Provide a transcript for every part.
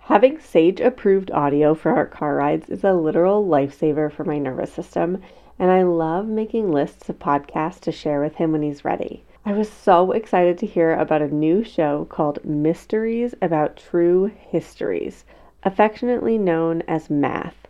Having Sage-approved audio for our car rides is a literal lifesaver for my nervous system, and I love making lists of podcasts to share with him when he's ready. I was so excited to hear about a new show called Mysteries About True Histories, affectionately known as MATH,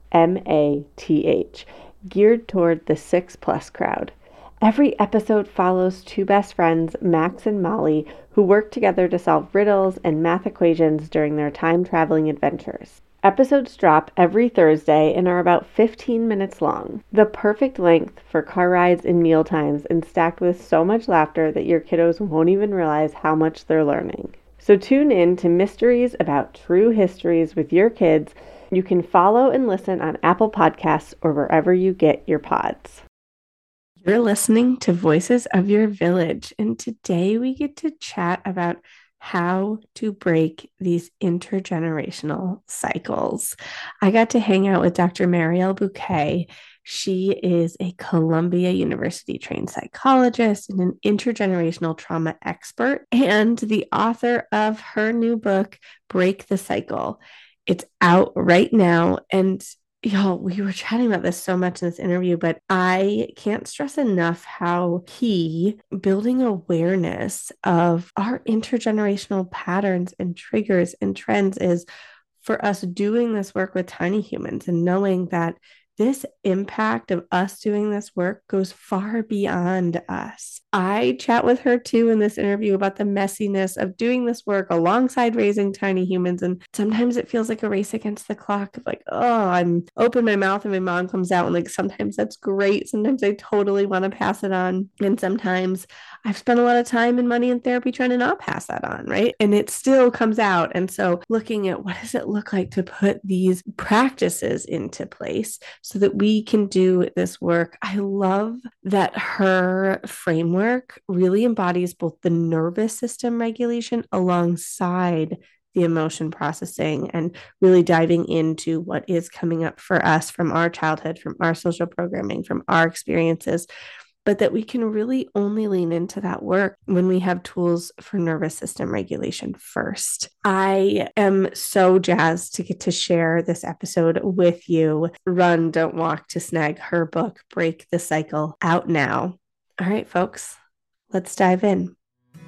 MATH, geared toward the 6+ crowd. Every episode follows two best friends, Max and Molly, who work together to solve riddles and math equations during their time-traveling adventures. Episodes drop every Thursday and are about 15 minutes long, the perfect length for car rides and meal times, and stacked with so much laughter that your kiddos won't even realize how much they're learning. So tune in to Mysteries About True Histories with your kids. You can follow and listen on Apple Podcasts or wherever you get your pods. You're listening to Voices of Your Village, and today we get to chat about how to break these intergenerational cycles. I got to hang out with Dr. Marielle Bouquet. She is a Columbia University trained psychologist and an intergenerational trauma expert, and the author of her new book, Break the Cycle. It's out right now, and y'all, we were chatting about this so much in this interview, but I can't stress enough how key building awareness of our intergenerational patterns and triggers and trends is for us doing this work with tiny humans and knowing that this impact of us doing this work goes far beyond us. I chat with her too in this interview about the messiness of doing this work alongside raising tiny humans. And sometimes it feels like a race against the clock of like, oh, I'm open my mouth and my mom comes out. And like sometimes that's great. Sometimes I totally want to pass it on. And sometimes I've spent a lot of time and money in therapy trying to not pass that on, right? And it still comes out. And so looking at what does it look like to put these practices into place so that we can do this work. I love that her framework really embodies both the nervous system regulation alongside the emotion processing and really diving into what is coming up for us from our childhood, from our social programming, from our experiences, but that we can really only lean into that work when we have tools for nervous system regulation first. I am so jazzed to get to share this episode with you. Run, Don't Walk to snag her book, Break the Cycle, out now. All right, folks, let's dive in.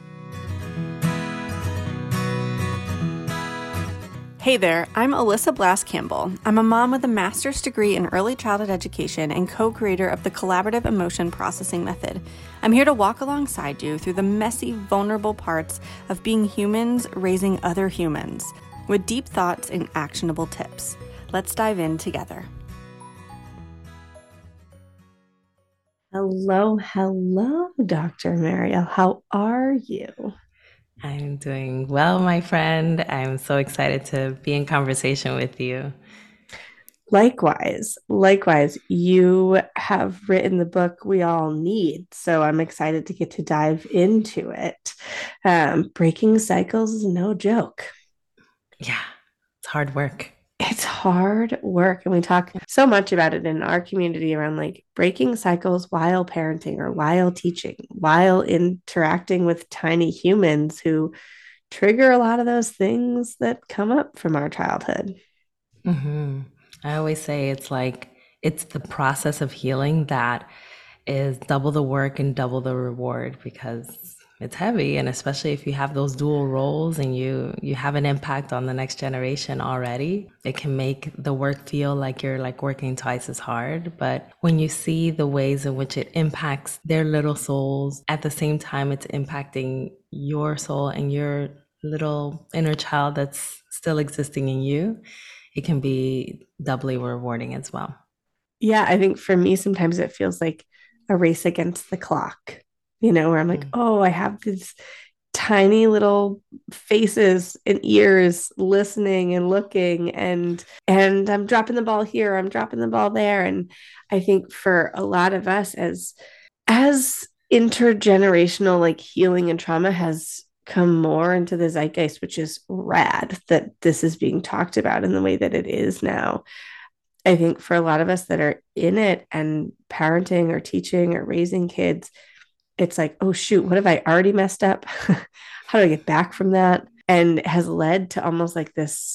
Hey there, I'm Alyssa Blass-Campbell. I'm a mom with a master's degree in early childhood education and co-creator of the Collaborative Emotion Processing Method. I'm here to walk alongside you through the messy, vulnerable parts of being humans raising other humans with deep thoughts and actionable tips. Let's dive in together. Hello, Dr. Marielle. How are you? I'm doing well, my friend. I'm so excited to be in conversation with you. Likewise, you have written the book we all need. So I'm excited to get to dive into it. Breaking cycles is no joke. Yeah, it's hard work. It's hard work. And we talk so much about it in our community around like breaking cycles while parenting or while teaching, while interacting with tiny humans who trigger a lot of those things that come up from our childhood. Mm-hmm. I always say it's the process of healing that is double the work and double the reward because it's heavy. And especially if you have those dual roles and you have an impact on the next generation already, it can make the work feel like you're like working twice as hard. But when you see the ways in which it impacts their little souls, at the same time, it's impacting your soul and your little inner child that's still existing in you, it can be doubly rewarding as well. Yeah, I think for me, sometimes it feels like a race against the clock, where I'm like, oh, I have these tiny little faces and ears listening and looking and I'm dropping the ball here, I'm dropping the ball there. And I think for a lot of us as intergenerational like healing and trauma has come more into the zeitgeist, which is rad that this is being talked about in the way that it is now. I think for a lot of us that are in it and parenting or teaching or raising kids, it's like, oh, shoot, what have I already messed up? How do I get back from that? And it has led to almost like this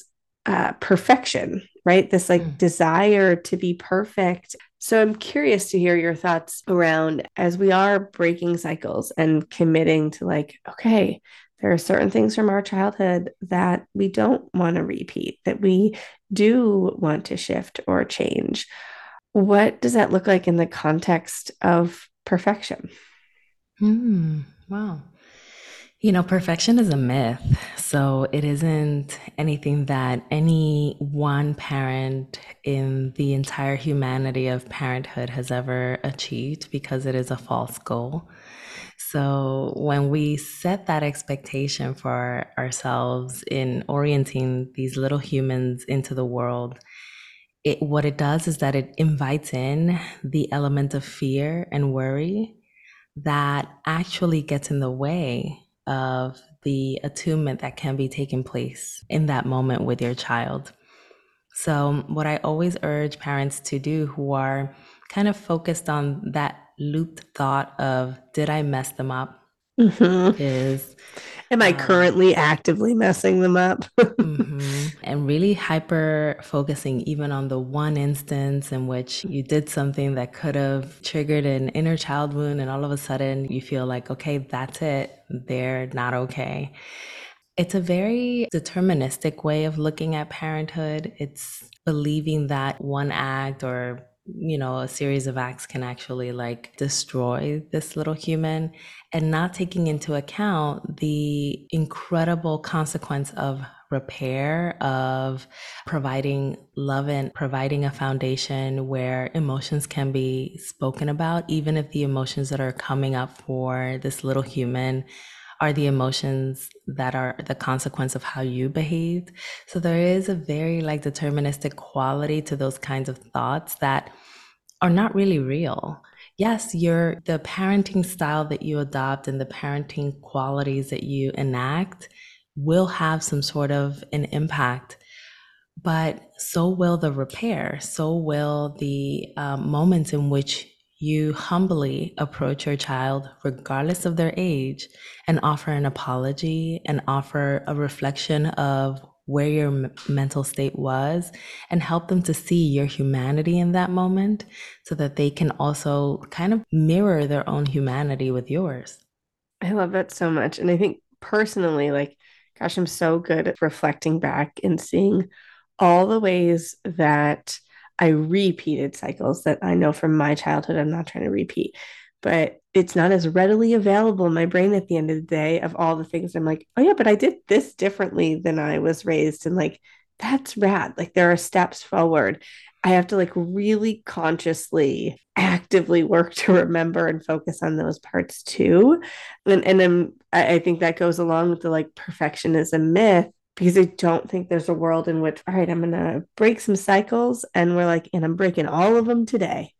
perfection, right? This like desire to be perfect. So I'm curious to hear your thoughts around as we are breaking cycles and committing to like, okay, there are certain things from our childhood that we don't want to repeat, that we do want to shift or change. What does that look like in the context of perfection? Wow. Perfection is a myth. So it isn't anything that any one parent in the entire humanity of parenthood has ever achieved because it is a false goal. So when we set that expectation for ourselves in orienting these little humans into the world, what it does is that it invites in the element of fear and worry that actually gets in the way of the attunement that can be taking place in that moment with your child. So, what I always urge parents to do who are kind of focused on that looped thought of, did I mess them up? Mhm. Is Am I currently actively messing them up? and really hyper focusing even on the one instance in which you did something that could have triggered an inner child wound, and all of a sudden you feel like, okay, that's it, they're not okay. It's a very deterministic way of looking at parenthood. It's believing that one act or a series of acts can actually like destroy this little human, and not taking into account the incredible consequence of repair, of providing love and providing a foundation where emotions can be spoken about, even if the emotions that are coming up for this little human are the emotions that are the consequence of how you behaved. So there is a very like deterministic quality to those kinds of thoughts that are not really real. Yes, the parenting style that you adopt and the parenting qualities that you enact will have some sort of an impact, but so will the repair, so will the moments in which you humbly approach your child, regardless of their age, and offer an apology and offer a reflection of where your mental state was, and help them to see your humanity in that moment so that they can also kind of mirror their own humanity with yours. I love that so much. And I think personally, like, gosh, I'm so good at reflecting back and seeing all the ways that I repeated cycles that I know from my childhood I'm not trying to repeat. But it's not as readily available in my brain at the end of the day of all the things I'm like, oh yeah, but I did this differently than I was raised. And like, that's rad. Like there are steps forward. I have to like really consciously, actively work to remember and focus on those parts too. And then I think that goes along with the like perfectionism myth because I don't think there's a world in which, all right, I'm gonna break some cycles and we're like, and I'm breaking all of them today.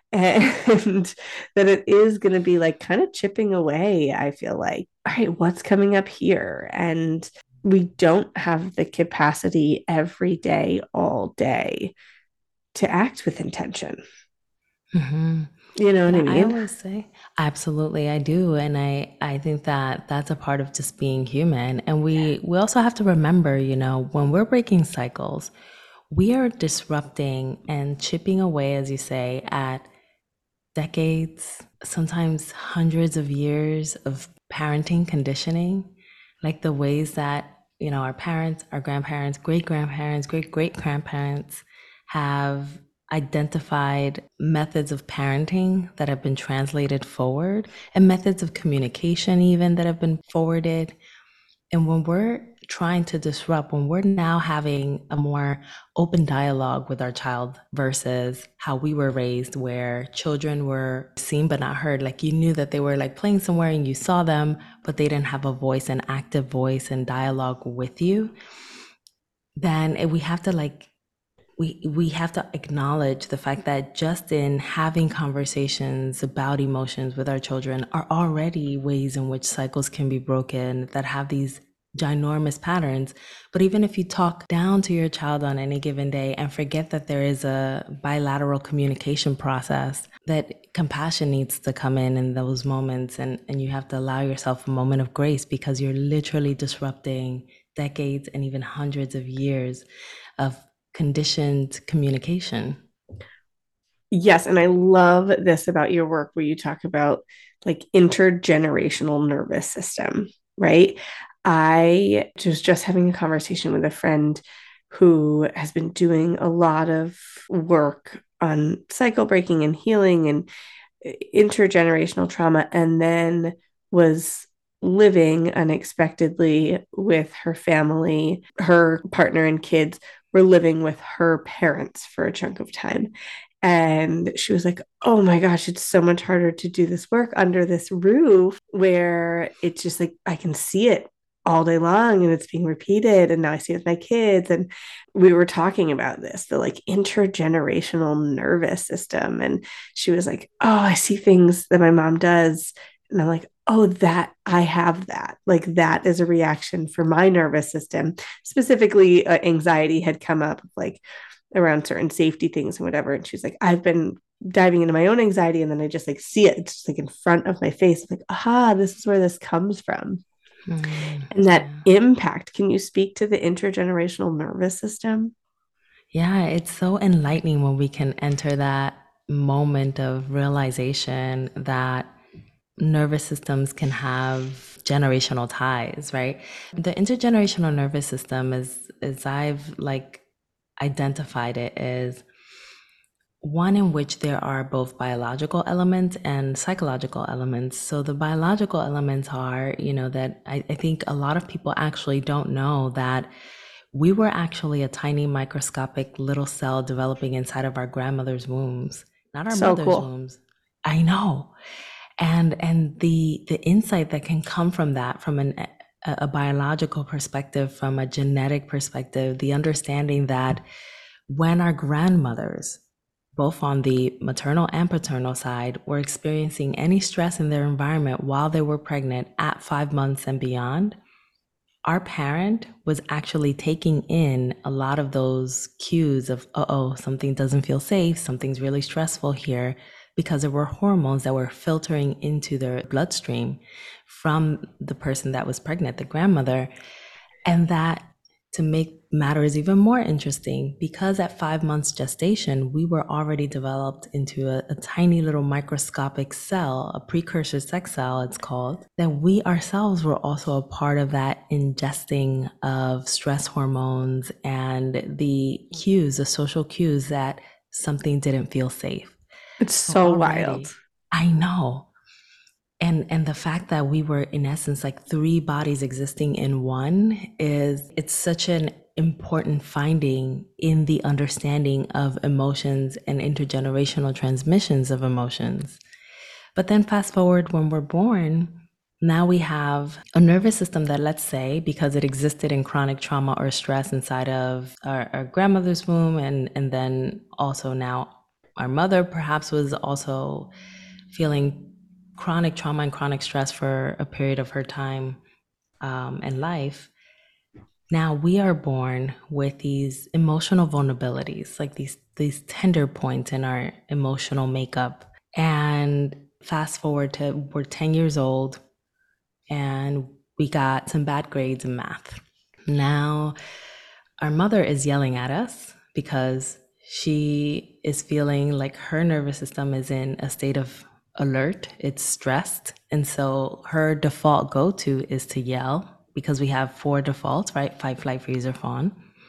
And that it is going to be like kind of chipping away. I feel like, all right, what's coming up here? And we don't have the capacity every day, all day to act with intention. Mm-hmm. You know what I Yeah, I mean? always say, absolutely, I do. And I think that that's a part of just being human. And we also have to remember, when we're breaking cycles, we are disrupting and chipping away, as you say, at decades, sometimes hundreds of years of parenting conditioning, like the ways that, our parents, our grandparents, great grandparents, great great grandparents have identified methods of parenting that have been translated forward, and methods of communication, even that have been forwarded. And when we're trying to disrupt, when we're now having a more open dialogue with our child versus how we were raised, where children were seen but not heard, like you knew that they were like playing somewhere and you saw them, but they didn't have a voice, an active voice and dialogue with you, then we have to like we have to acknowledge the fact that just in having conversations about emotions with our children are already ways in which cycles can be broken that have these ginormous patterns. But even if you talk down to your child on any given day and forget that there is a bilateral communication process, that compassion needs to come in those moments, and you have to allow yourself a moment of grace because you're literally disrupting decades and even hundreds of years of conditioned communication. Yes, and I love this about your work where you talk about like intergenerational nervous system, right? I was just having a conversation with a friend who has been doing a lot of work on cycle breaking and healing and intergenerational trauma, and then was living unexpectedly with her family. Her partner and kids were living with her parents for a chunk of time. And she was like, oh my gosh, it's so much harder to do this work under this roof where it's just like I can see it all day long and it's being repeated. And now I see it with my kids. And we were talking about this, the like intergenerational nervous system. And she was like, oh, I see things that my mom does. And I'm like, oh, that I have that. Like that is a reaction for my nervous system. Specifically, anxiety had come up like around certain safety things and whatever. And she's like, I've been diving into my own anxiety and then I just like see it. It's just like in front of my face. I'm like, aha, this is where this comes from. And that Yeah. impact, can you speak to the intergenerational nervous system? Yeah, it's so enlightening when we can enter that moment of realization that nervous systems can have generational ties, right? The intergenerational nervous system is, as I've like identified it, is one in which there are both biological elements and psychological elements. So the biological elements are, that I think a lot of people actually don't know that we were actually a tiny microscopic little cell developing inside of our grandmother's wombs, not our So mother's cool. wombs. I know. And the insight that can come from that, from a biological perspective, from a genetic perspective, the understanding that when our grandmothers, both on the maternal and paternal side, were experiencing any stress in their environment while they were pregnant at 5 months and beyond, our parent was actually taking in a lot of those cues of, oh, something doesn't feel safe, something's really stressful here, because there were hormones that were filtering into their bloodstream from the person that was pregnant, the grandmother. And that, to make matters even more interesting, because at 5 months gestation, we were already developed into a tiny little microscopic cell, a precursor sex cell, it's called, that we ourselves were also a part of that ingesting of stress hormones and the cues, the social cues that something didn't feel safe. It's So so wild. already, I know. And the fact that we were in essence like three bodies existing in one, it's such an important finding in the understanding of emotions and intergenerational transmissions of emotions. But then fast forward when we're born, now we have a nervous system that, let's say, because it existed in chronic trauma or stress inside of our grandmother's womb, and then also now our mother perhaps was also feeling chronic trauma and chronic stress for a period of her time and life. Now we are born with these emotional vulnerabilities, like these tender points in our emotional makeup. And fast forward to we're 10 years old and we got some bad grades in math. Now our mother is yelling at us because she is feeling like her nervous system is in a state of alert, it's stressed. And so her default go to is to yell, because we have four defaults, right? Fight, flight, freeze, or fawn.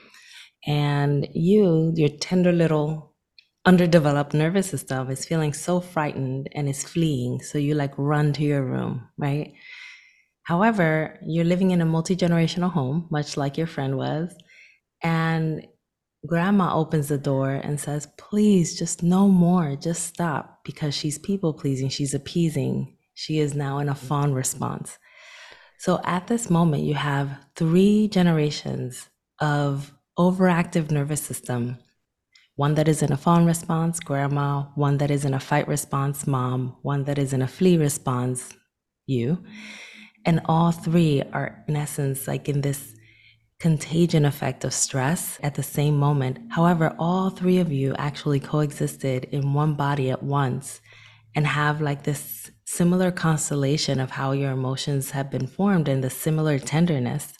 And your tender little underdeveloped nervous system is feeling so frightened and is fleeing. So you like run to your room, right? However, you're living in a multi-generational home, much like your friend was, and grandma opens the door and says, please, just no more, just stop, because she's people pleasing, she's appeasing. She is now in a fawn response. So at this moment, you have three generations of overactive nervous system. One that is in a fawn response, grandma, one that is in a fight response, mom, one that is in a flee response, you. And all three are, in essence, like in this contagion effect of stress at the same moment. However, all three of you actually coexisted in one body at once and have like this similar constellation of how your emotions have been formed and the similar tenderness.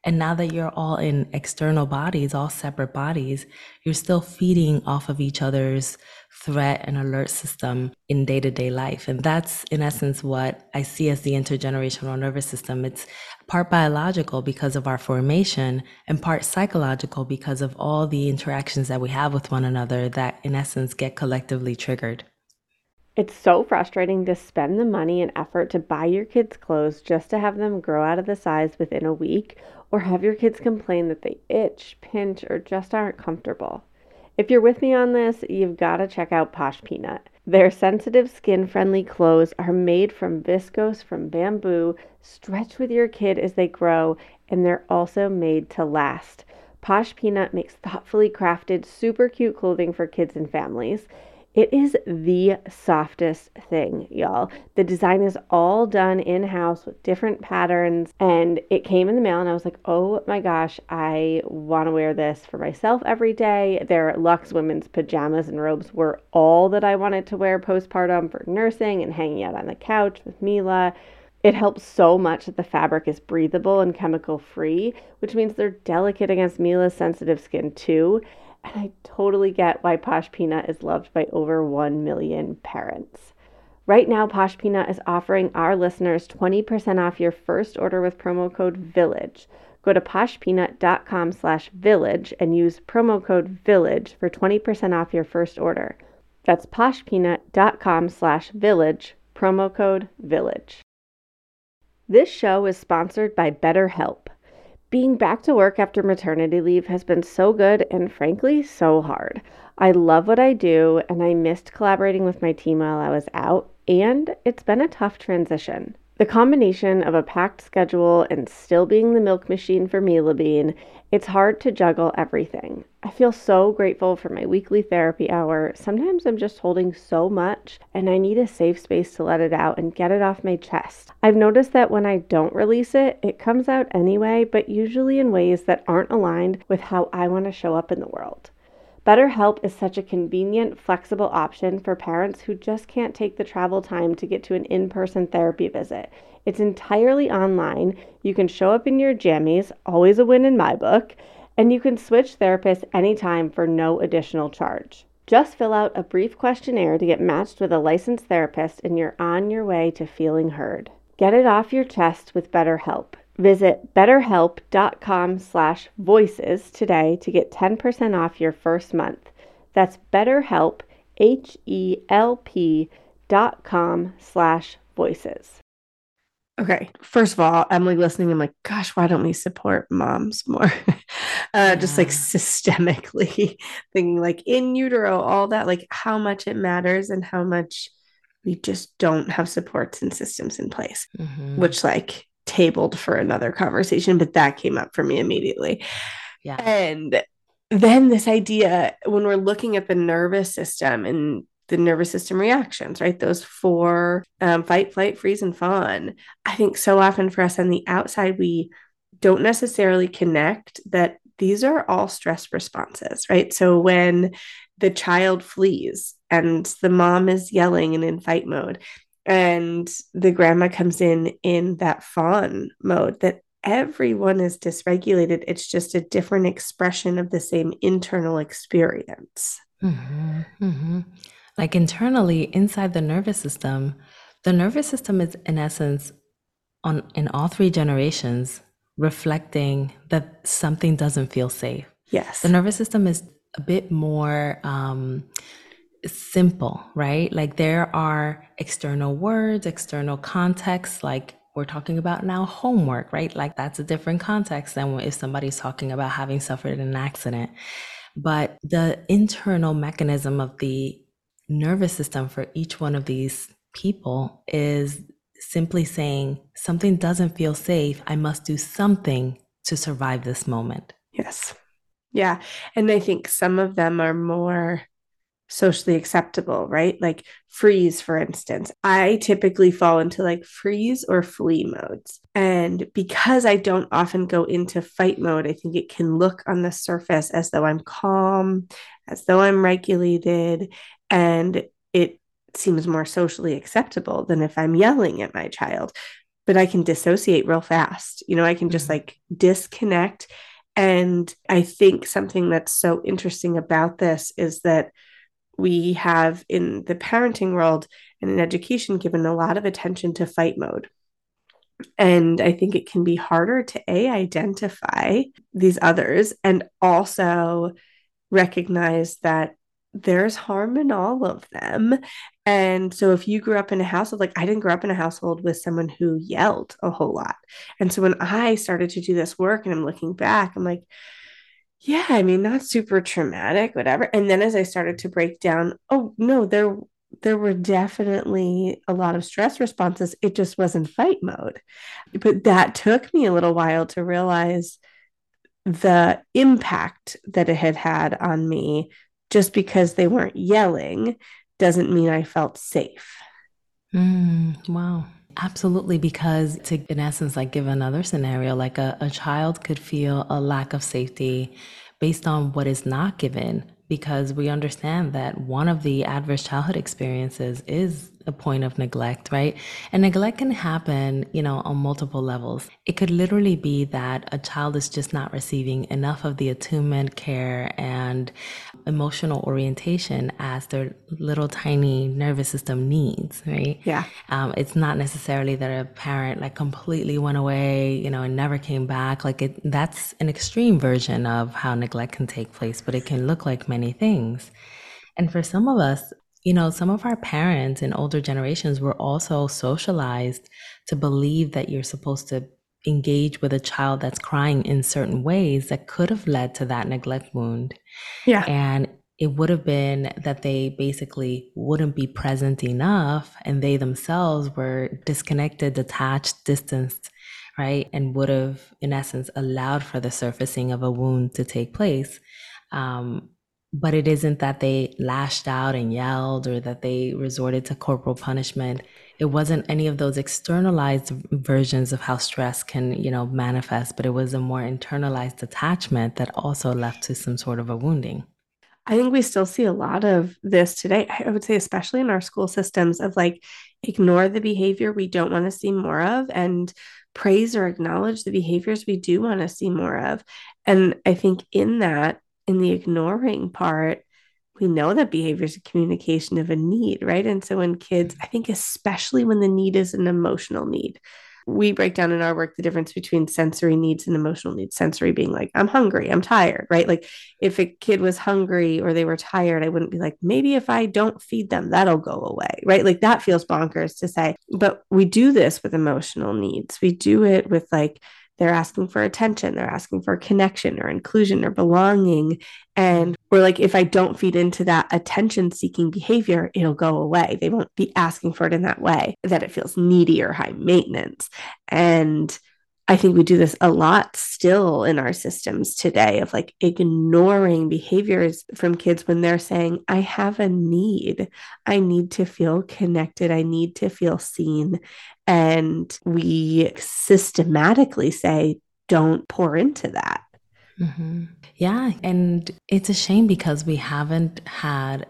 And now that you're all in external bodies, all separate bodies, you're still feeding off of each other's threat and alert system in day to day life. And that's, in essence, what I see as the intergenerational nervous system. It's part biological because of our formation and part psychological because of all the interactions that we have with one another that, in essence, get collectively triggered. It's so frustrating to spend the money and effort to buy your kids clothes just to have them grow out of the size within a week, or have your kids complain that they itch, pinch, or just aren't comfortable. If you're with me on this, you've got to check out Posh Peanut. Their sensitive, skin friendly clothes are made from viscose from bamboo, stretch with your kid as they grow, and they're also made to last. Posh Peanut makes thoughtfully crafted, super cute clothing for kids and families. It is the softest thing, y'all. The design is all done in-house with different patterns, and it came in the mail and I was like, oh my gosh, I want to wear this for myself every day. Their Luxe women's pajamas and robes were all that I wanted to wear postpartum for nursing and hanging out on the couch with Mila. It helps so much that the fabric is breathable and chemical free, which means they're delicate against Mila's sensitive skin too. And I totally get why Posh Peanut is loved by over 1 million parents. Right now, Posh Peanut is offering our listeners 20% off your first order with promo code VILLAGE. Go to poshpeanut.com/village and use promo code VILLAGE for 20% off your first order. That's poshpeanut.com/village, promo code VILLAGE. This show is sponsored by BetterHelp. Being back to work after maternity leave has been so good and frankly so hard. I love what I do and I missed collaborating with my team while I was out, and it's been a tough transition. The combination of a packed schedule and still being the milk machine for Mila Bean, it's hard to juggle everything. I feel so grateful for my weekly therapy hour. Sometimes I'm just holding so much and I need a safe space to let it out and get it off my chest. I've noticed that when I don't release it, it comes out anyway, but usually in ways that aren't aligned with how I want to show up in the world. BetterHelp is such a convenient, flexible option for parents who just can't take the travel time to get to an in-person therapy visit. It's entirely online. You can show up in your jammies, always a win in my book, and you can switch therapists anytime for no additional charge. Just fill out a brief questionnaire to get matched with a licensed therapist, and you're on your way to feeling heard. Get it off your chest with BetterHelp. Visit betterhelp.com/voices today to get 10% off your first month. That's BetterHelp, HELP.com/voices. Okay, first of all, Emily listening, I'm like, gosh, why don't we support moms more? Just like Yeah. systemically thinking like in utero, all that, like how much it matters and how much we just don't have supports and systems in place, Hmm. which like tabled for another conversation, but that came up for me immediately. Yeah. And then this idea when we're looking at the nervous system and the nervous system reactions, right? Those four fight, flight, freeze, and fawn. I think so often for us on the outside, we don't necessarily connect that these are all stress responses, right? So when the child flees and the mom is yelling and in fight mode, and the grandma comes in that fawn mode, that everyone is dysregulated. It's just a different expression of the same internal experience. Hmm. Hmm. Like internally inside the nervous system is in essence on in all three generations reflecting that something doesn't feel safe. The Yes. nervous system is a bit more simple, right? Like there are external words, external contexts, like we're talking about now homework, right? Like that's a different context than if somebody's talking about having suffered an accident. But the internal mechanism of the nervous system for each one of these people is simply saying something doesn't feel safe. I must do something to survive this moment. Yes. Yeah. And I think some of them are more socially acceptable, right? Like freeze, for instance. I typically fall into like freeze or flee modes. And because I don't often go into fight mode, I think it can look on the surface as though I'm calm, as though I'm regulated, and it seems more socially acceptable than if I'm yelling at my child. but I can dissociate real fast. I can just Mhm. like disconnect. And I think something that's so interesting about this is that we have in the parenting world and in education given a lot of attention to fight mode. And I think it can be harder to identify these others and also recognize that there's harm in all of them. And so if you grew up in a household, like I didn't grow up in a household with someone who yelled a whole lot. And so when I started to do this work and I'm looking back, I'm like, yeah, I mean, not super traumatic, whatever. And then as I started to break down, oh no, there were definitely a lot of stress responses. It just wasn't fight mode. But that took me a little while to realize the impact that it had had on me. Just because they weren't yelling doesn't mean I felt safe. Wow. Absolutely, because to, in essence, like give another scenario, like a child could feel a lack of safety based on what is not given, because we understand that one of the adverse childhood experiences is a point of neglect, right? And neglect can happen, on multiple levels. It could literally be that a child is just not receiving enough of the attunement, care, and emotional orientation as their little tiny nervous system needs, right? Yeah. It's not necessarily that a parent like completely went away, and never came back. Like that's an extreme version of how neglect can take place, but it can look like many things. And for some of us, some of our parents in older generations were also socialized to believe that you're supposed to engage with a child that's crying in certain ways that could have led to that neglect wound. Yeah. And it would have been that they basically wouldn't be present enough and they themselves were disconnected, detached, distanced, right? And would have, in essence, allowed for the surfacing of a wound to take place. Um, but it isn't that they lashed out and yelled or that they resorted to corporal punishment. It wasn't any of those externalized versions of how stress can, manifest, but it was a more internalized attachment that also left to some sort of a wounding. I think we still see a lot of this today. I would say, especially in our school systems, of like ignore the behavior we don't want to see more of and praise or acknowledge the behaviors we do want to see more of. And I think in that, in the ignoring part, we know that behavior is a communication of a need, right? And so when kids, I think, especially when the need is an emotional need, we break down in our work the difference between sensory needs and emotional needs. Sensory being like, I'm hungry, I'm tired, right? Like if a kid was hungry or they were tired, I wouldn't be like, maybe if I don't feed them, that'll go away, right? Like that feels bonkers to say. But we do this with emotional needs. We do it with like, they're asking for attention, they're asking for connection or inclusion or belonging. And or like, if I don't feed into that attention seeking behavior, it'll go away. They won't be asking for it in that way, that it feels needy or high maintenance. And I think we do this a lot still in our systems today of like ignoring behaviors from kids when they're saying, I have a need. I need to feel connected. I need to feel seen. And we systematically say, don't pour into that. Hmm. Yeah, and it's a shame because we haven't had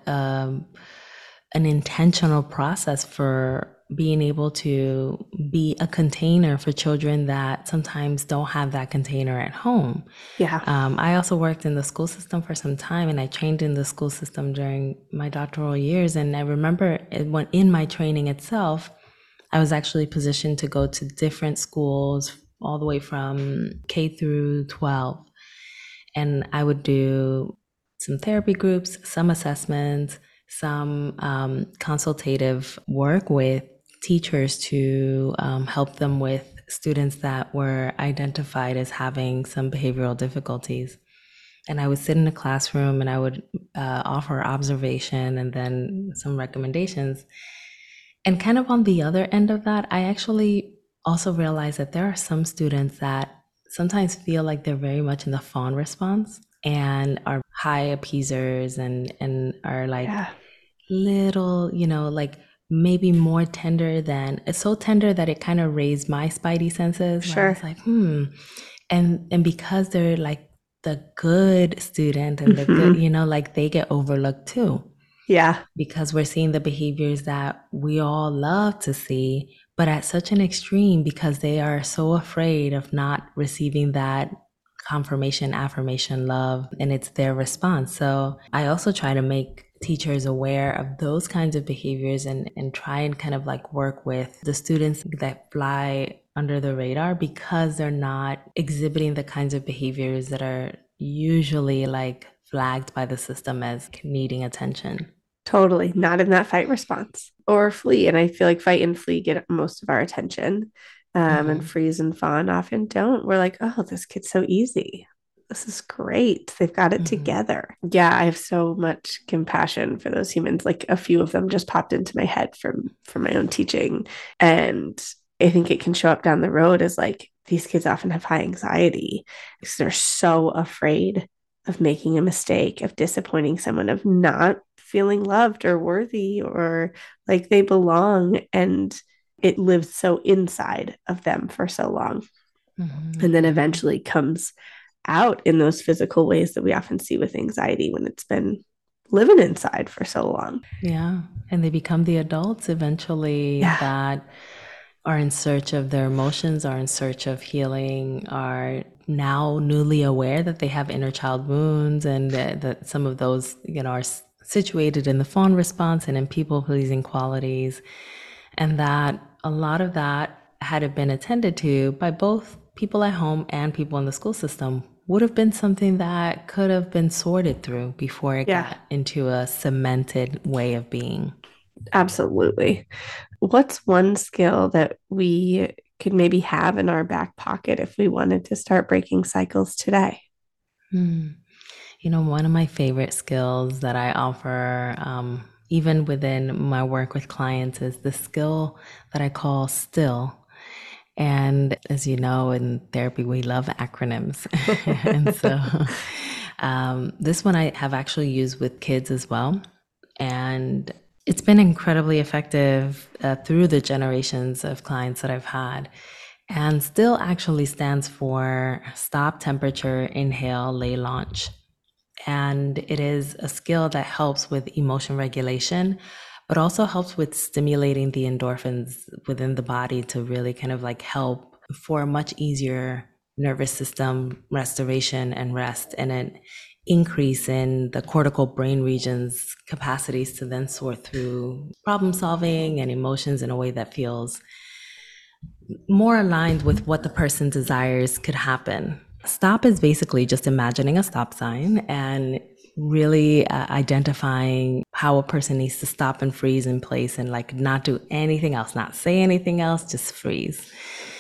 an intentional process for being able to be a container for children that sometimes don't have that container at home. Yeah. I also worked in the school system for some time, and I trained in the school system during my doctoral years. And I remember when in my training itself, I was actually positioned to go to different schools all the way from K through 12. And I would do some therapy groups, some assessments, some consultative work with teachers to help them with students that were identified as having some behavioral difficulties. And I would sit in a classroom and I would offer observation and then some recommendations. And kind of on the other end of that, I actually also realized that there are some students that sometimes feel like they're very much in the fawn response and are high appeasers and are like Yeah. little, like maybe more tender than it's so tender that it kind of raised my spidey senses where I Sure. was like, and because they're like the good student and the good, Mm-hmm. like they get overlooked too Yeah. because we're seeing the behaviors that we all love to see, but at such an extreme because they are so afraid of not receiving that confirmation, affirmation, love, and it's their response. So I also try to make teachers aware of those kinds of behaviors and try and kind of like work with the students that fly under the radar because they're not exhibiting the kinds of behaviors that are usually like flagged by the system as needing attention. Totally. Not in that fight response or flee. And I feel like fight and flee get most of our attention. And Hmm. freeze and fawn often don't. We're like, oh, this kid's so easy. This is great. They've got it Hmm. together. Yeah, I have so much compassion for those humans. Like a few of them just popped into my head from my own teaching. And I think it can show up down the road as like these kids often have high anxiety because they're so afraid of making a mistake, of disappointing someone, of not feeling loved or worthy or like they belong. And it lives so inside of them for so long. Hmm. And then Hmm. eventually comes out in those physical ways that we often see with anxiety when it's been living inside for so long. Yeah. And they become the adults eventually Yeah. that are in search of their emotions, are in search of healing, are now newly aware that they have inner child wounds and that some of those, are situated in the fawn response and in people pleasing qualities. And that a lot of that, had it been attended to by both people at home and people in the school system, would have been something that could have been sorted through before it Yeah, got into a cemented way of being. absolutely. What's one skill that we could maybe have in our back pocket if we wanted to start breaking cycles today? Hmm. One of my favorite skills that I offer, even within my work with clients, is the skill that I call still. And as you know, in therapy, we love acronyms. And so this one I have actually used with kids as well. And it's been incredibly effective through the generations of clients that I've had. And still actually stands for stop, temperature, inhale, lay, launch. And it is a skill that helps with emotion regulation, but also helps with stimulating the endorphins within the body to really kind of like help for a much easier nervous system restoration and rest, and an increase in the cortical brain regions capacities to then sort through problem solving and emotions in a way that feels more aligned with what the person desires could happen. Stop is basically just imagining a stop sign and really identifying how a person needs to stop and freeze in place and like not do anything else, not say anything else, just freeze.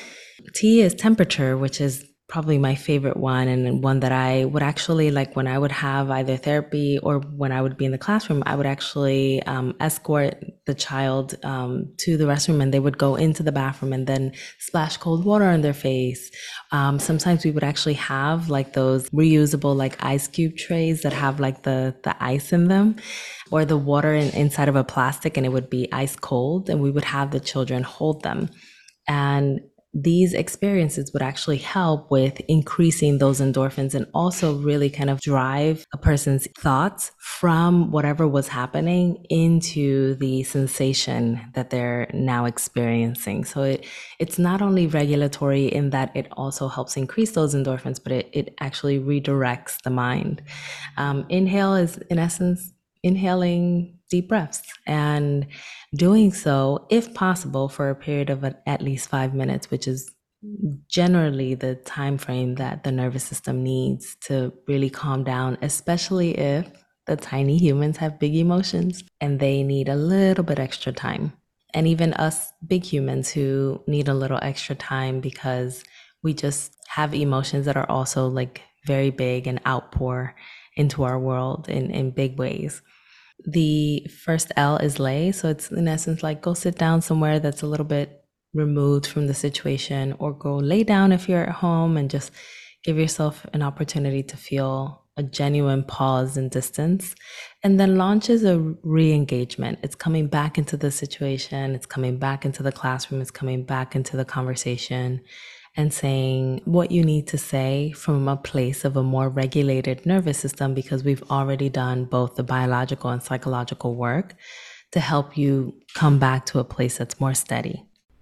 T is temperature, which is probably my favorite one, and one that I would actually like when I would have either therapy or when I would be in the classroom. I would actually escort the child to the restroom, and they would go into the bathroom and then splash cold water on their face. Sometimes we would actually have like those reusable like ice cube trays that have like the ice in them, or the water inside of a plastic, and it would be ice cold, and we would have the children hold them. And these experiences would actually help with increasing those endorphins and also really kind of drive a person's thoughts from whatever was happening into the sensation that they're now experiencing. So it's not only regulatory in that it also helps increase those endorphins, but it actually redirects the mind. Inhale is, in essence, inhaling deep breaths and doing so, if possible, for a period of at least 5 minutes, which is generally the time frame that the nervous system needs to really calm down, especially if the tiny humans have big emotions and they need a little bit extra time. And even us big humans who need a little extra time because we just have emotions that are also like very big and outpour into our world in big ways. The first L is lay. So it's in essence like go sit down somewhere that's a little bit removed from the situation, or go lay down if you're at home and just give yourself an opportunity to feel a genuine pause and distance. And then launch is a re engagement. It's coming back into the situation, it's coming back into the classroom, it's coming back into the conversation and saying what you need to say from a place of a more regulated nervous system, because we've already done both the biological and psychological work to help you come back to a place that's more steady.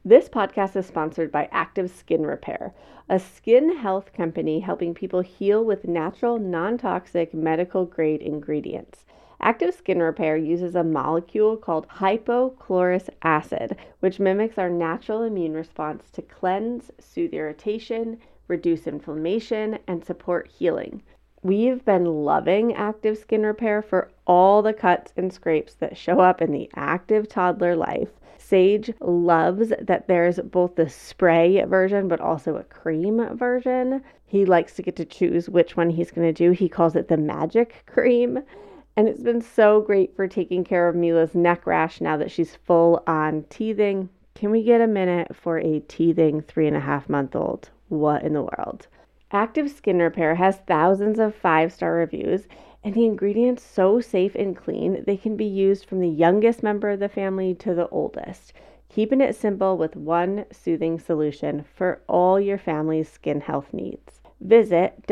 This podcast is sponsored by Active Skin Repair, a skin health company helping people heal with natural, non-toxic, medical-grade ingredients. Active Skin Repair uses a molecule called hypochlorous acid, which mimics our natural immune response to cleanse, soothe irritation, reduce inflammation, and support healing. We've been loving Active Skin Repair for all the cuts and scrapes that show up in the active toddler life. Sage loves that there's both the spray version but also a cream version. He likes to get to choose which one he's going to do. He calls it the magic cream. And it's been so great for taking care of Mila's neck rash now that she's full on teething. Can we get a minute for a teething 3.5-month-old? What in the world? Active Skin Repair has thousands of 5-star reviews, and the ingredients so safe and clean they can be used from the youngest member of the family to the oldest, keeping it simple with one soothing solution for all your family's skin health needs. Visit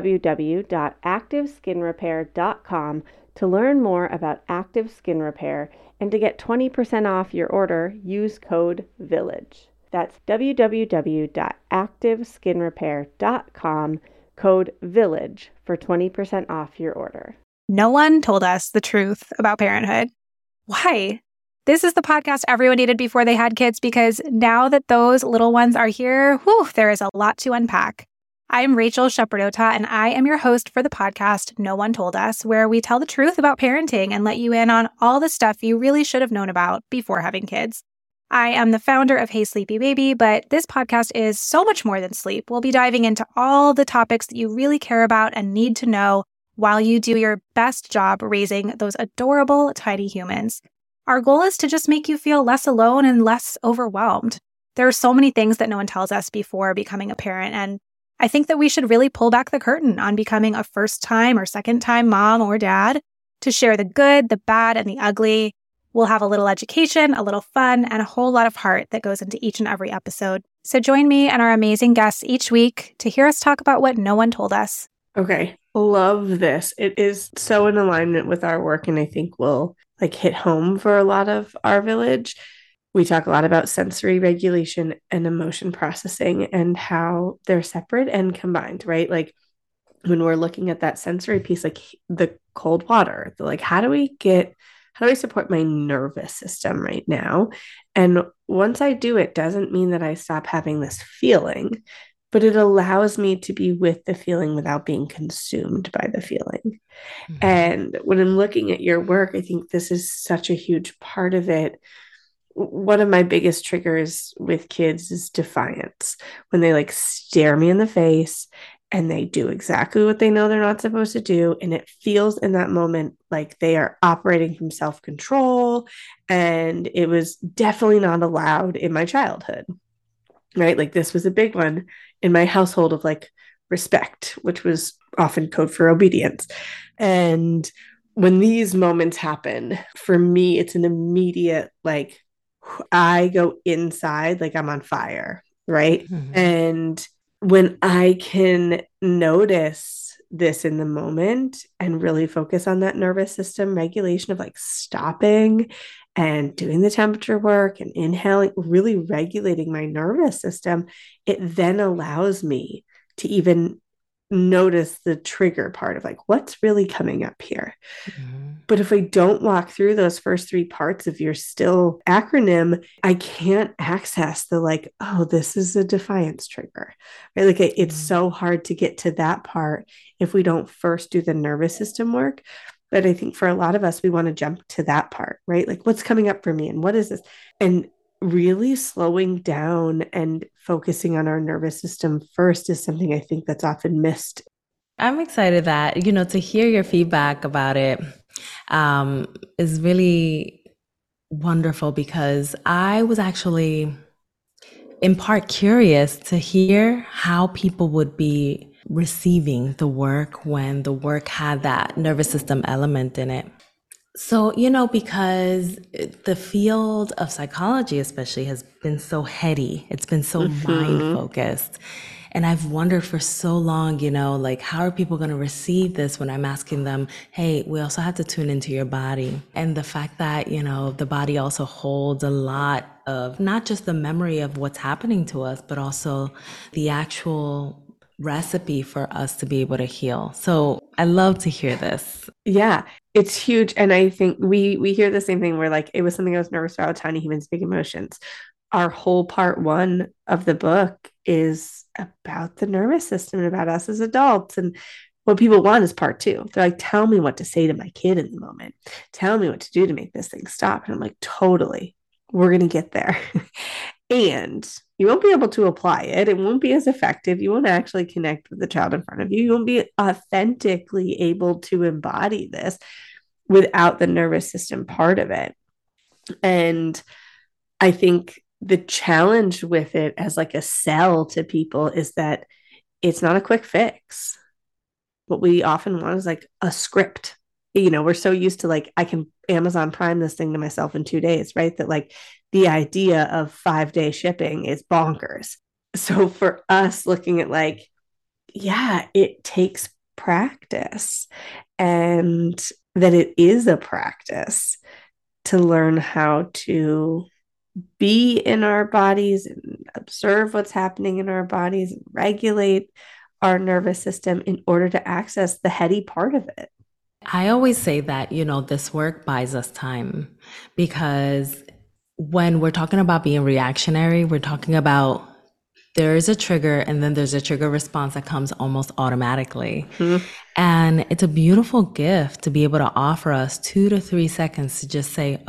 www.activeskinrepair.com to learn more about Active Skin Repair, and to get 20% off your order, use code VILLAGE. That's www.activeskinrepair.com, code VILLAGE for 20% off your order. No one told us the truth about parenthood. Why? This is the podcast everyone needed before they had kids, because now that those little ones are here, there is a lot to unpack. I'm Rachel Shepardota, and I am your host for the podcast No One Told Us, where we tell the truth about parenting and let you in on all the stuff you really should have known about before having kids. I am the founder of Hey Sleepy Baby, but this podcast is so much more than sleep. We'll be diving into all the topics that you really care about and need to know while you do your best job raising those adorable, tiny humans. Our goal is to just make you feel less alone and less overwhelmed. There are so many things that no one tells us before becoming a parent, and I think that we should really pull back the curtain on becoming a first-time or second-time mom or dad to share the good, the bad, and the ugly. We'll have a little education, a little fun, and a whole lot of heart that goes into each and every episode. So join me and our amazing guests each week to hear us talk about what no one told us. Okay, love this. It is so in alignment with our work, and I think will hit home for a lot of our village. We talk a lot about sensory regulation and emotion processing and how they're separate and combined, right? Like when we're looking at that sensory piece, like the cold water, how do I support my nervous system right now? And once I do, it doesn't mean that I stop having this feeling, but it allows me to be with the feeling without being consumed by the feeling. Mm-hmm. And when I'm looking at your work, I think this is such a huge part of it. One of my biggest triggers with kids is defiance. When they stare me in the face and they do exactly what they know they're not supposed to do. And it feels in that moment like they are operating from self-control. And it was definitely not allowed in my childhood, right? This was a big one in my household of respect, which was often code for obedience. And when these moments happen, for me, it's an immediate, I go inside, I'm on fire, right? Mm-hmm. And when I can notice this in the moment and really focus on that nervous system regulation of stopping and doing the temperature work and inhaling, really regulating my nervous system, it then allows me to even notice the trigger part of what's really coming up here. Mm-hmm. But if I don't walk through those first 3 parts of your STILL acronym, I can't access the oh, this is a defiance trigger, right? It's so hard to get to that part if we don't first do the nervous system work. But I think for a lot of us, we want to jump to that part, right? What's coming up for me and what is this? And really slowing down and focusing on our nervous system first is something I think that's often missed. I'm excited that, to hear your feedback about it is really wonderful, because I was actually in part curious to hear how people would be receiving the work when the work had that nervous system element in it. So, because the field of psychology especially has been so heady, it's been so mind focused. And I've wondered for so long, how are people going to receive this when I'm asking them, hey, we also have to tune into your body. And the fact that, the body also holds a lot of not just the memory of what's happening to us, but also the actual recipe for us to be able to heal. So I love to hear this. Yeah, it's huge. And I think we hear the same thing where like it was something I was nervous about, Tiny Humans, Big Emotions. Our whole part one of the book is about the nervous system and about us as adults. And what people want is part two. They're like, tell me what to say to my kid in the moment. Tell me what to do to make this thing stop. And I'm like, totally, we're going to get there. And you won't be able to apply it. It won't be as effective. You won't actually connect with the child in front of you. You won't be authentically able to embody this without the nervous system part of it. And I think the challenge with it as like a sell to people is that it's not a quick fix. What we often want is like a script. You know, we're so used to like, I can Amazon Prime this thing to myself in 2 days, right? That like the idea of 5-day shipping is bonkers. So for us looking at like, yeah, it takes practice and that it is a practice to learn how to be in our bodies and observe what's happening in our bodies and regulate our nervous system in order to access the heady part of it. I always say that, this work buys us time because when we're talking about being reactionary, we're talking about there is a trigger and then there's a trigger response that comes almost automatically. Mm-hmm. And it's a beautiful gift to be able to offer us 2 to 3 seconds to just say,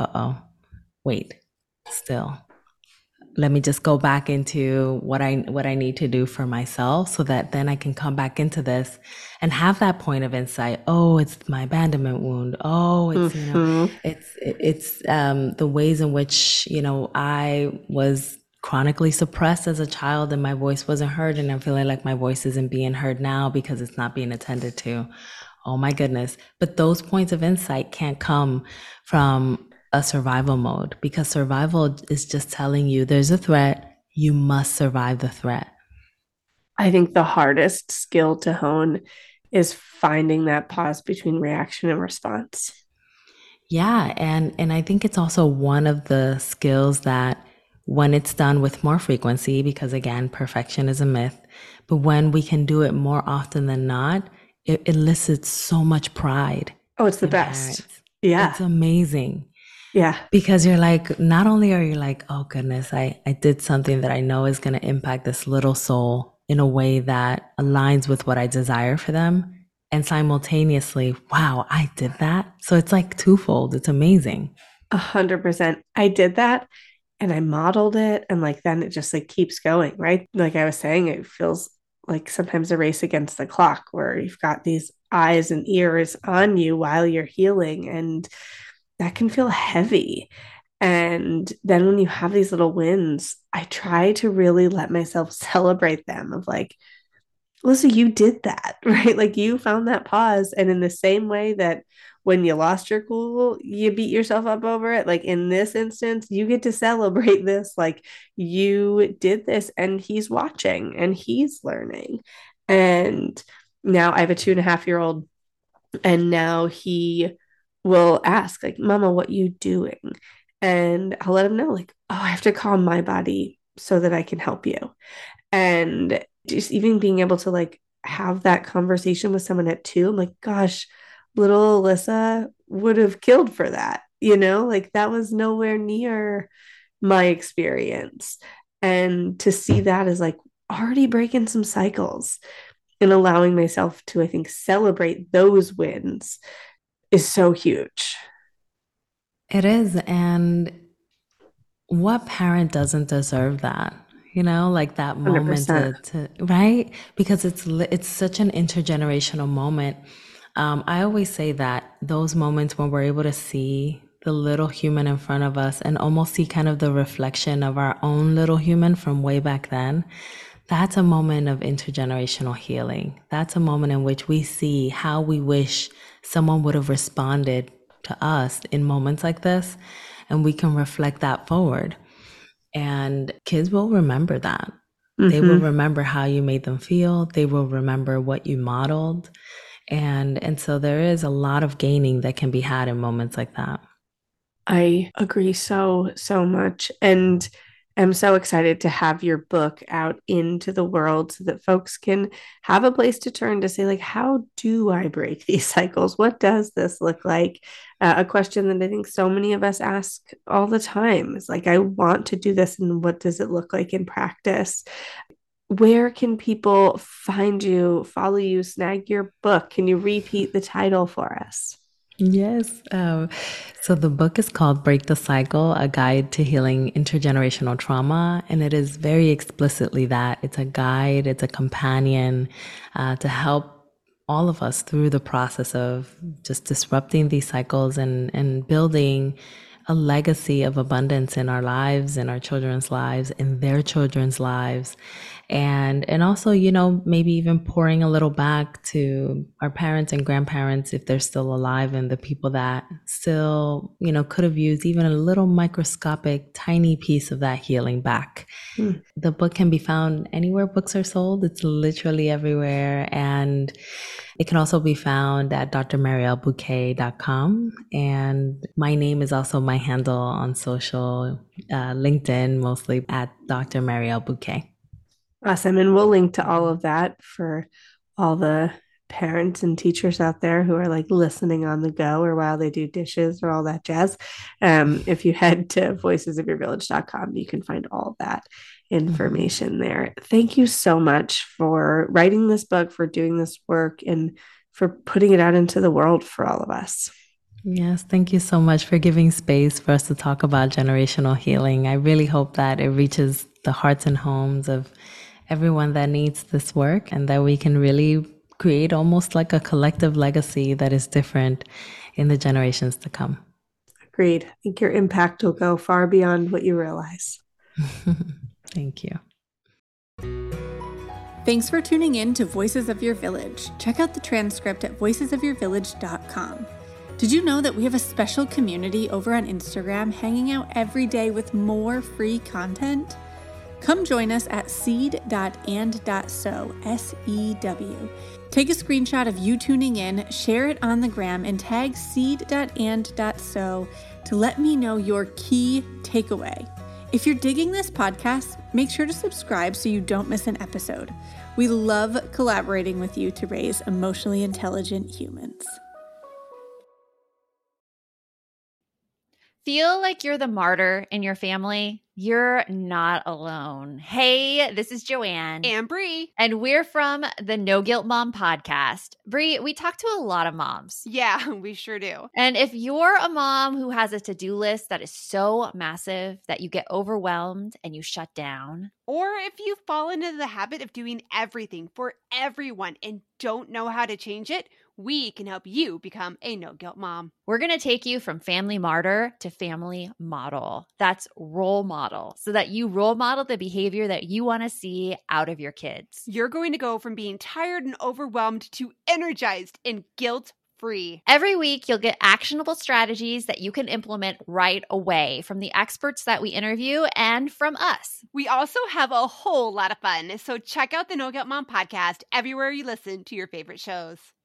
wait, still. Let me just go back into what I need to do for myself so that then I can come back into this and have that point of insight. Oh, it's my abandonment wound. Oh, it's, mm-hmm. It's the ways in which, I was chronically suppressed as a child and my voice wasn't heard. And I'm feeling like my voice isn't being heard now because it's not being attended to. Oh my goodness. But those points of insight can't come from a survival mode because survival is just telling you there's a threat. You must survive the threat. I think the hardest skill to hone is finding that pause between reaction and response. Yeah. And I think it's also one of the skills that when it's done with more frequency, because again, perfection is a myth, but when we can do it more often than not, it elicits so much pride. Oh, it's the best. Parents. Yeah. It's amazing. Yeah. Because you're like, not only are you like, oh goodness, I did something that I know is going to impact this little soul in a way that aligns with what I desire for them. And simultaneously, wow, I did that. So it's like twofold. It's amazing. 100%. I did that and I modeled it. And like, then it just like keeps going, right? Like I was saying, it feels like sometimes a race against the clock where you've got these eyes and ears on you while you're healing. And that can feel heavy. And then when you have these little wins, I try to really let myself celebrate them of like, Alyssa, you did that, right? Like you found that pause. And in the same way that when you lost your cool, you beat yourself up over it. Like in this instance, you get to celebrate this. Like you did this and he's watching and he's learning. And now I have a 2.5-year-old and now he will ask like, Mama, what you doing? And I'll let him know like, oh, I have to calm my body so that I can help you. And just even being able to like have that conversation with someone at 2, I'm like, gosh, little Alyssa would have killed for that. Like that was nowhere near my experience. And to see that as like already breaking some cycles and allowing myself to, I think, celebrate those wins is so huge. It is. And what parent doesn't deserve that? Like that moment to right? Because it's such an intergenerational moment. I always say that those moments when we're able to see the little human in front of us and almost see kind of the reflection of our own little human from way back then, that's a moment of intergenerational healing. That's a moment in which we see how we wish someone would have responded to us in moments like this, and we can reflect that forward. And kids will remember that. Mm-hmm. They will remember how you made them feel. They will remember what you modeled. And so there is a lot of gaining that can be had in moments like that. I agree so much. And I'm so excited to have your book out into the world so that folks can have a place to turn to say, like, how do I break these cycles? What does this look like? A question that I think so many of us ask all the time is like, I want to do this, and what does it look like in practice? Where can people find you, follow you, snag your book? Can you repeat the title for us? Yes. So the book is called Break the Cycle, A Guide to Healing Intergenerational Trauma. And it is very explicitly that. It's a guide, it's a companion to help all of us through the process of just disrupting these cycles and building a legacy of abundance in our lives, in our children's lives, in their children's lives. And also, maybe even pouring a little back to our parents and grandparents if they're still alive, and the people that still, could have used even a little microscopic, tiny piece of that healing back. The book can be found anywhere books are sold. It's literally everywhere. And it can also be found at drmarielbouquet.com. And my name is also my handle on social, LinkedIn, mostly at Dr. Marielle Bouquet. Awesome. And we'll link to all of that for all the parents and teachers out there who are like listening on the go or while they do dishes or all that jazz. If you head to voicesofyourvillage.com, you can find all that information there. Thank you so much for writing this book, for doing this work, and for putting it out into the world for all of us. Yes, thank you so much for giving space for us to talk about generational healing. I really hope that it reaches the hearts and homes of everyone that needs this work, and that we can really create almost like a collective legacy that is different in the generations to come. Agreed. I think your impact will go far beyond what you realize. Thank you. Thanks for tuning in to Voices of Your Village. Check out the transcript at voicesofyourvillage.com. Did you know that we have a special community over on Instagram hanging out every day with more free content? Come join us at seed.and.so, S-E-W. Take a screenshot of you tuning in, share it on the gram, and tag seed.and.so to let me know your key takeaway. If you're digging this podcast, make sure to subscribe so you don't miss an episode. We love collaborating with you to raise emotionally intelligent humans. Feel like you're the martyr in your family? You're not alone. Hey, this is Joanne. And Bree. And we're from the No Guilt Mom podcast. Bree, we talk to a lot of moms. Yeah, we sure do. And if you're a mom who has a to-do list that is so massive that you get overwhelmed and you shut down, or if you fall into the habit of doing everything for everyone and don't know how to change it, we can help you become a no-guilt mom. we're going to take you from family martyr to family model. That's role model, so that you role model the behavior that you want to see out of your kids. You're going to go from being tired and overwhelmed to energized and guilt-free. Every week, you'll get actionable strategies that you can implement right away from the experts that we interview and from us. We also have a whole lot of fun, so check out the No Guilt Mom podcast everywhere you listen to your favorite shows.